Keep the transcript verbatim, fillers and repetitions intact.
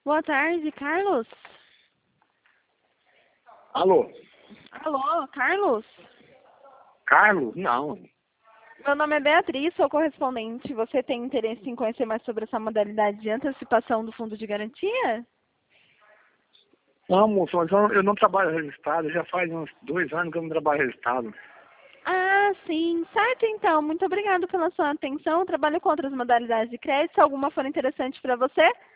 Boa tarde, Carlos. Alô? Alô, Carlos? Carlos? Não. Meu nome é Beatriz, sou correspondente. Você tem interesse em conhecer mais sobre essa modalidade de antecipação do fundo de garantia? Não, moço, mas eu eu não trabalho registrado. Já faz uns dois anos que eu não trabalho registrado. Ah, sim. Certo, então. Muito obrigado pela sua atenção. Trabalho com outras modalidades de crédito. Se alguma for interessante para você,